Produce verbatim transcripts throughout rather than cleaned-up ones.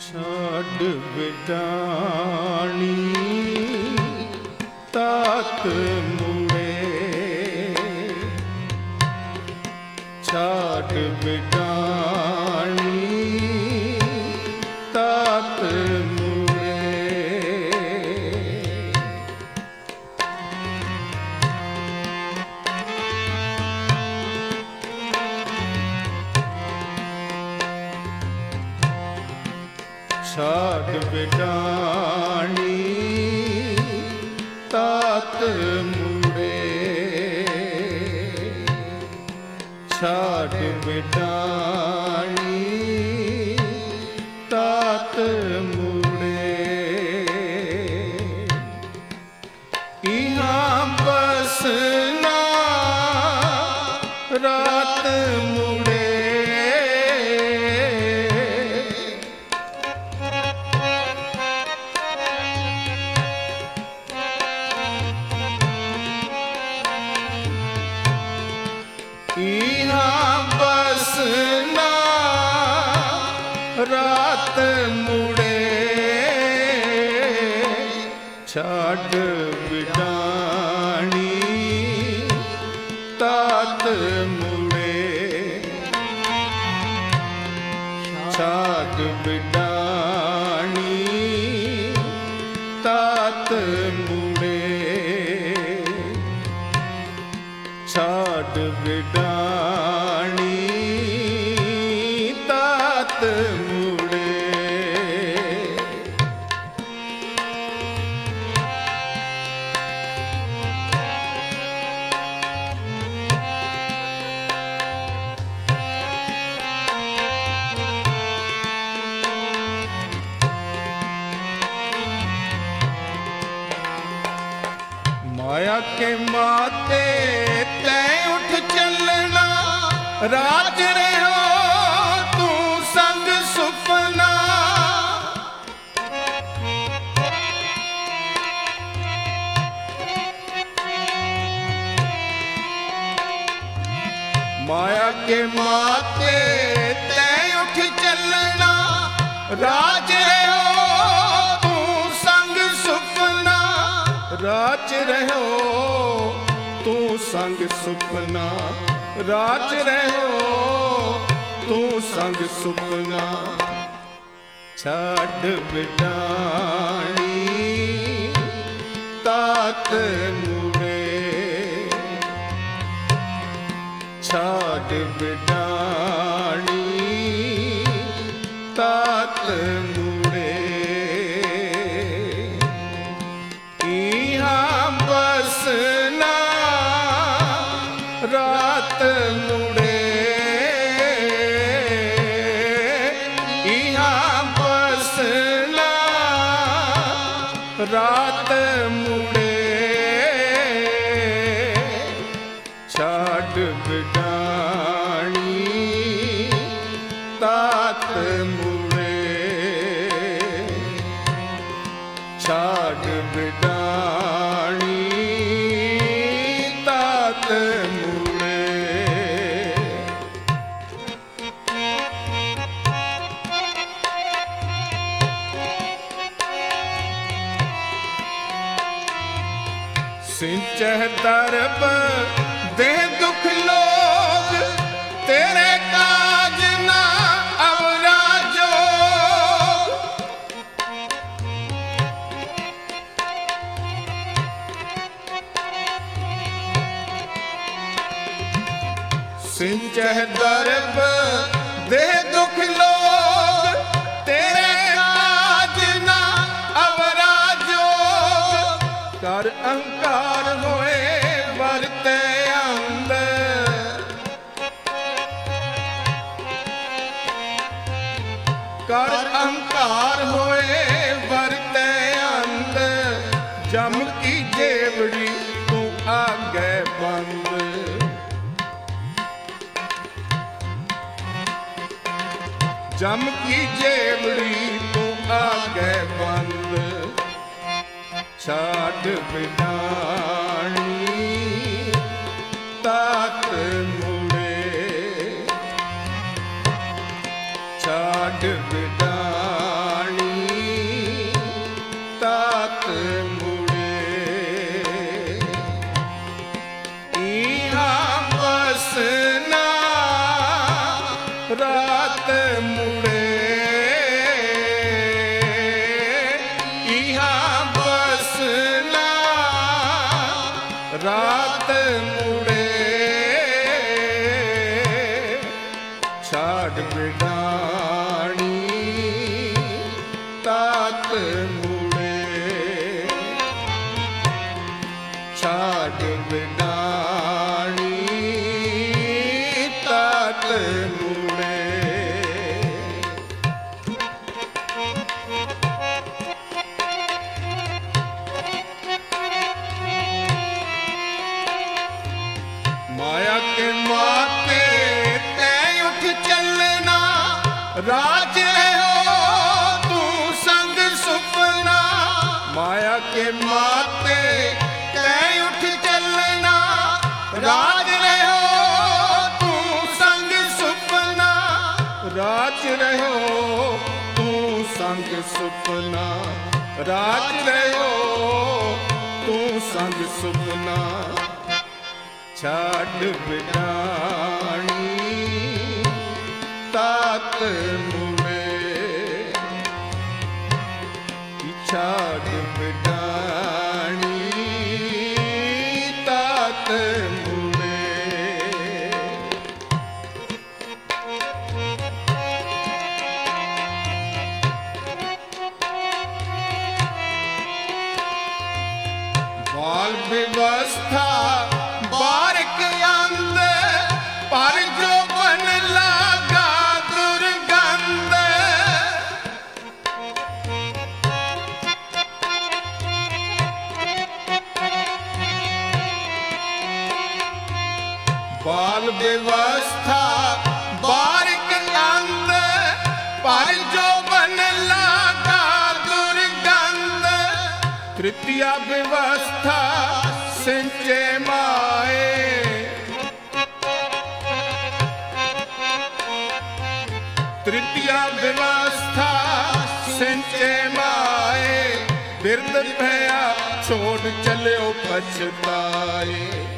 ਛੱਡ ਵਿਟਾਣੀ ਤਾਤ ਮੁੜੇ, ਛੱਡ ਵਿਟਾਣੀ ਤਾਤ ਮੁੜੇ। ਛੱਡ ਵਿਟਾਣੀ ਤਾਤ ਮੁੜੇ, ਛੱਡ ਵਿਟਾਣੀ ਤਾਤ ਮੁੜੇ। ਇਹਾਂ ਬਸਨਾ ਰਾਤ ਮੁੜੇ, ਇਹਾਂ ਬਸਨਾ ਰਾਤ ਮੁੜੇ। ਛੱਡ ਵਿਟਾਣੀ ਤਾਤ ਮੁੜੇ, ਛੱਡ ਵਿਟਾਣੀ ਤਾਤ ਮੁੜੇ, ਛੱਡ ਵਿਟਾਣੀ ਤਾਤ ਮੁੜੇ। माया के माते तैं उठ चलना, राज रहो तू संग सुपना। माया के माते तैं उठ चलना, राज रहो राज रहो तू संग सुपना, राज रहो तू संग सुपना। छड्ड विटाणी तात मुड़े, छड्ड विटाणी तात मुड़े। बसना रात मुड़े, इहाँ बसना रात मुड़े। छड्ड विटाणी तात मुड़े, छड्ड विटाणी तात मुड़े। सिंचह दरब दे दुख लोग, तेरे काज ना अवराजो। सिंचह दरब दे दुख लोग, तेरे काज ना अवराजो। कर अहंकार होए वरते अंदर, कर अहंकार होए वरते अंदर। जम की जेवड़ी तू आगे बंद, जम की जेवड़ी तू आगे बंद। छड्ड विटाणी तात मुड़े, छड्ड विटाणी रात मुड़े इहाँ बसना रात मुड़े छाड़ बिडाणी तात मुड़े छाड़ बिडाणी तात मुड़े माया के माते तय उठ चलना राज हो तू संग सुपना माया के माते तय उठ चलना राज रहो तू संग सुपना राज रहो तू संग सुपना राज रहो तू संग सुपना छाड़ बिडाणी तात मुड़े छाड़ बिडाणी तात मुड़े बाल व्यवस्था बारिक अंदर पर जो बन लगा दुर्गंध बाल व्यवस्था बारिक अंदर पर जो बन लगा दुर्गंध तृतीय व्यवस्था सिंचे माए तृतीय व्यवस्था सिंचे माए बिरद भया छोड़ चले पछताए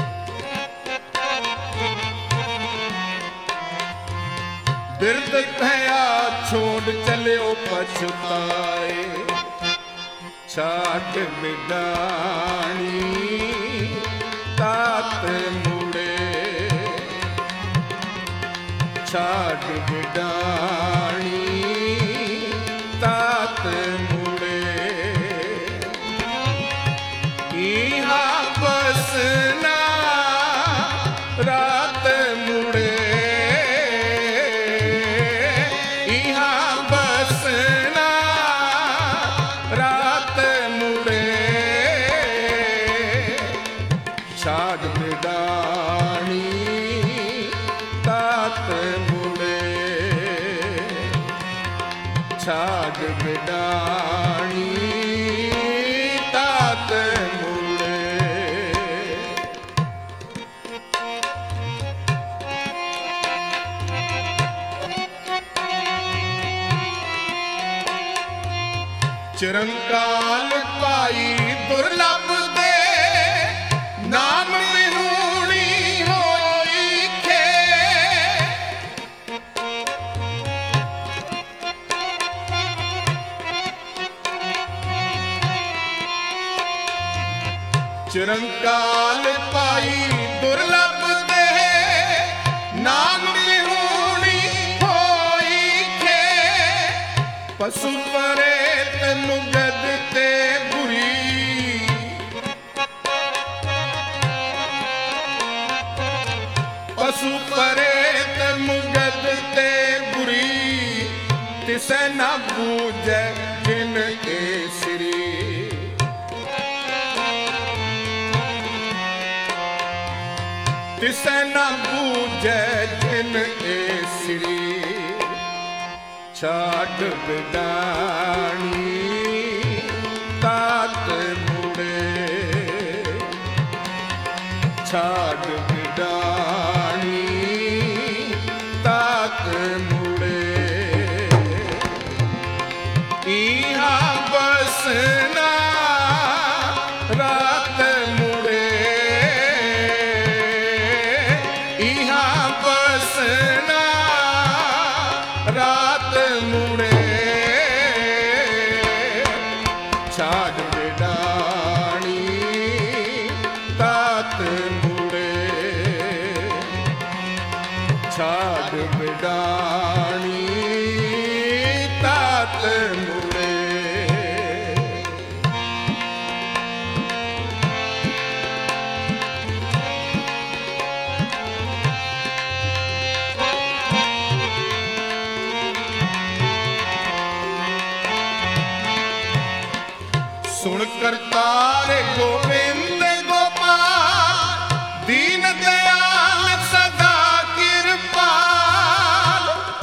बिरद भया छोड़ चले पछताए छाड़ बिडाणी तात मुड़े छाड़ बिडाणी तात मुड़े इहाँ बसना रात मुड़े इहाँ बसना रात मुड़े छाड़ बिडाणी तात मुड़े छाड़ बिडाणी तात मुड़े चिरंकाल पाई दुर्लभ दे नाम विहूणी होई खे चिरंकाल पाई दुर्लभ दे नाम विहूणी होई खे पशु परेत मुगद ते बुरी पशु परेत मुगद ते बुरी तिसे न बूझे जिन के श्री तिसे न बूझे जिन के श्री छाड़ बिडाणी तात मुड़े छाड़ बिडाणी तात मुड़े इहाँ बसना रात मुड़े इहाँ बसना रात मुड़े छाड़ बिडाणी तात मुड़े छाड़ बिडाणी तात मुड़े। सुन करतार गोविंद गोपाल दीन दयाल सदा कृपाल।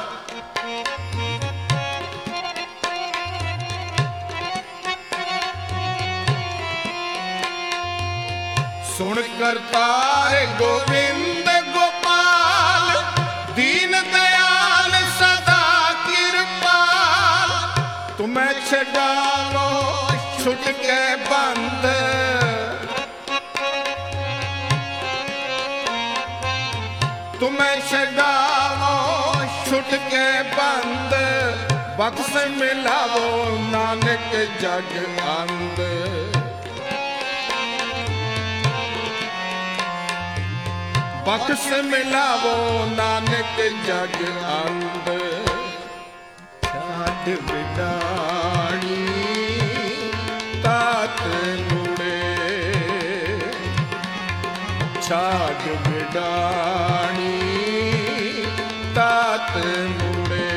सुन करतार गोविंद गोपाल दीन दयाल सदा कृपाल। तुम्हें छड़ालो छुट के बंद तुम्हें छड़ावो छुट के बंद। बख्श मिलावो नानक जग अंद। बख्श मिलावो नानक जग अंद। छाड़ बिडाणी तात मुड़े छाड़ बिडाणी तात मुड़े।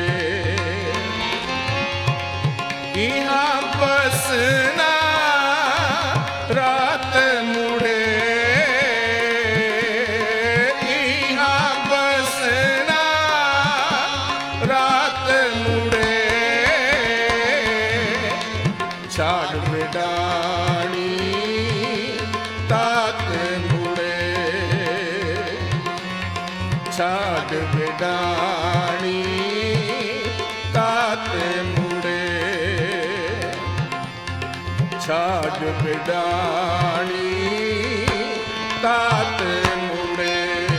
यहाँ बसना रात मुड़े यहाँ बसना रात मुड़े छाड़ बिडाणी तात मुड़े छाड़ बिडाणी तात मुड़े छाड़ बिडाणी तात मुड़े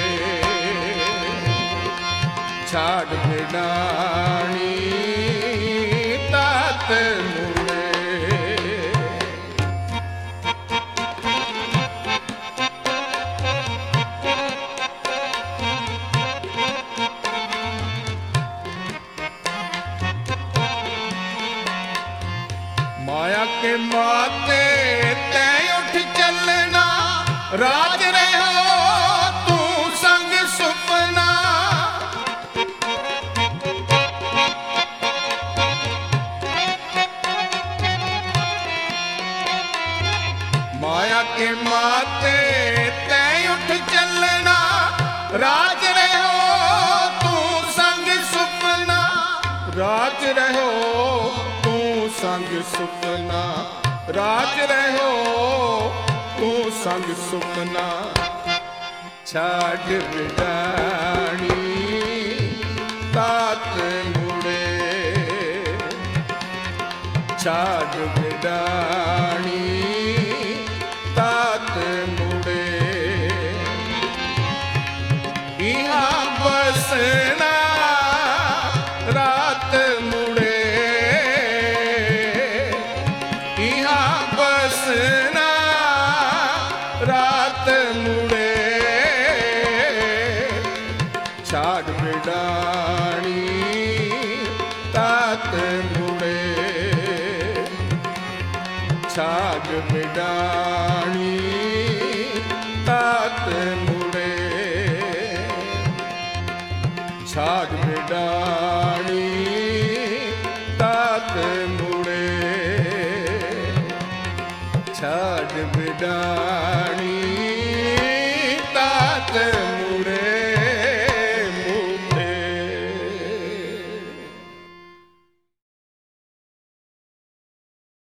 छाड़ बिडाणी तात मुड़े। माया के माते तय उठ चलना राज रहो तू संग सुपना। माया के माते तय उठ चलना राज रहो तू संग सुपना। राज रहो संग सुपना राज रहो तू संग सुपना। छाड़ बिडाणी तात मुड़े छाड़ बिडाणी तात मुड़े। यहाँ बसना रात मुड़े यहाँ बसना रात मुड़े छाड़ बिडाणी तात मुड़े छाड़ बिडाणी तात मुड़े छाड़ बिडाणी